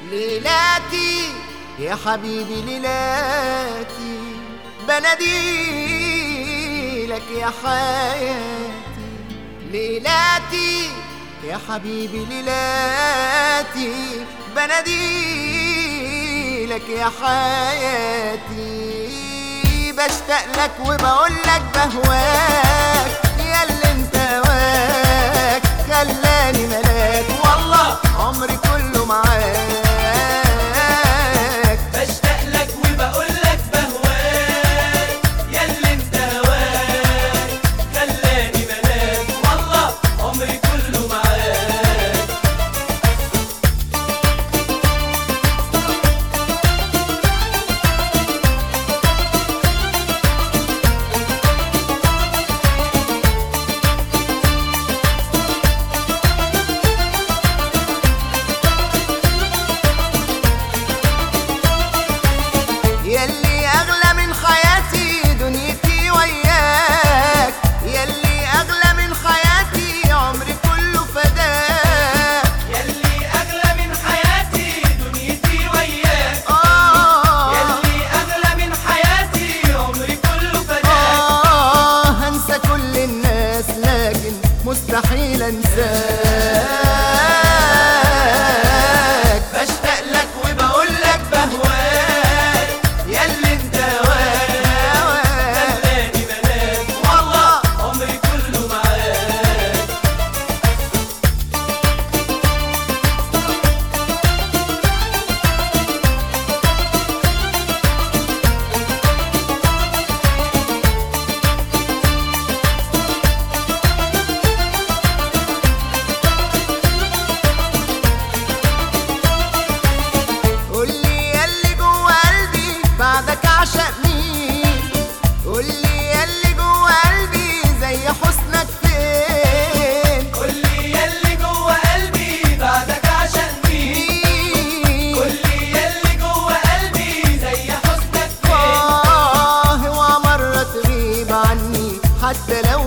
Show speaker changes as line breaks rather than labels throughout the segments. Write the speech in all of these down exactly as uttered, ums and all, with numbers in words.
ليلاتي يا حبيبي ليلاتي بناديلك يا حياتي. ليلاتي يا حبيبي ليلاتي بناديلك يا حياتي. بشتاق لك وبقولك بهواك ياللي انت هواك خلاني ملاك والله عمري كله معاك.
بشتاق لك وبقولك بهواك ياللي انت هواك خلاني ملاك والله عمري كله معاك.
ياللي أغلى من حياتي دنيتي وياك، ياللي أغلى من حياتي عمري كله فداك.
ياللي أغلى من حياتي دنيتي وياك،
آه
ياللي أغلى من حياتي عمري كله فداك.
آه هنسى كل الناس لكن مستحيل أنساك. بشتاق لك وبقولك بهواك ياللي انت هواك
خلاني ملاك
والله
عمري كله معاك.
قولي ياللي جوا قلبي بعدك عشق مين، قولي ياللي جوا قلبي زي حسنك فين.
قولي ياللي جوا قلبي بعدك عشان مين،
مين
قولي ياللي جوا قلبي زي حسنك فين.
آه اوعى مرة تغيب عني حتى لو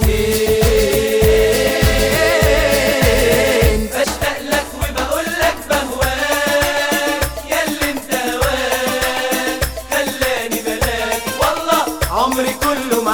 ليومين.
بشتاق لك وبقولك بهواك ياللي انت هواك خلاني ملاك والله
عمري كله